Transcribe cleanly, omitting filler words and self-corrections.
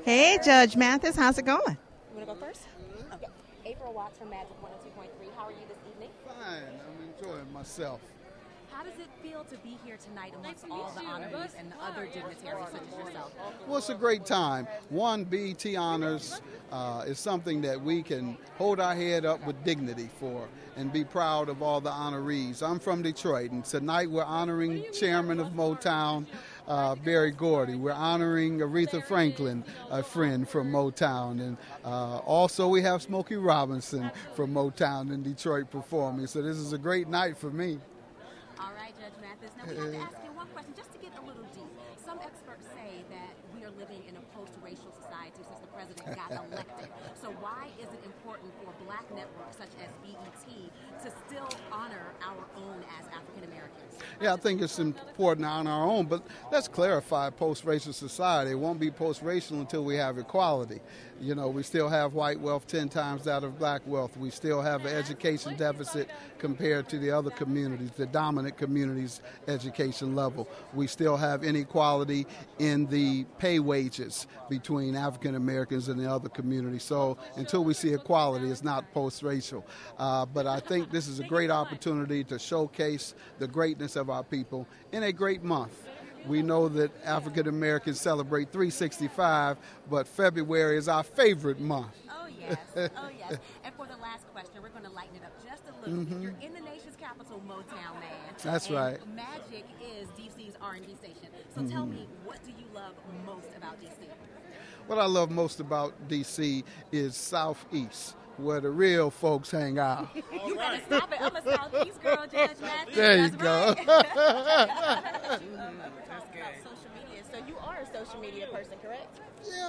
Hey, Judge Mathis, how's it going? You want to go first? Okay. April Watts from Magic 102.3. How are you this evening? Fine. I'm enjoying myself. How does it feel to be here tonight amongst all the honorees and the other dignitaries such as yourself? Well, it's a great time. One, BET Honors is something that we can hold our head up with dignity for and be proud of all the honorees. I'm from Detroit, and tonight we're honoring Chairman of Motown, Berry Gordy. We're honoring Aretha Franklin, a friend from Motown. And also we have Smokey Robinson from Motown in Detroit performing. So this is a great night for me. All right, Judge Mathis. Now, we have to ask you one question just to get a little deep. Some experts say that we are living in a post-racial society since the president got elected. So why is it important for black networks such as BET to still honor our own as African Americans? Yeah, I think it's important to honor our own, but let's clarify post-racial society. It won't be post-racial until we have equality. You know, we still have white wealth 10 times that of black wealth. We still have an education deficit compared to the other communities, the dominant communities' education level. We still have inequality in the pay wages between African Americans and the other communities. So until we see equality, it's not post-racial. But I think this is a great opportunity to showcase the greatness of our people in a great month. We know that African Americans celebrate 365, but February is our favorite month. Oh, yes. Oh, yes. And for the last question, we're going to lighten it up just a little bit. You're in the nation's capital, Motown, man. That's right. Magic is DC's R&B station. So tell me, what do you love most about DC? What I love most about DC is Southeast, where the real folks hang out. You better stop it. I'm a Southeast girl, Judge Mathis. There you That's go. Right. Social media. So you are a social media person, correct? Yeah,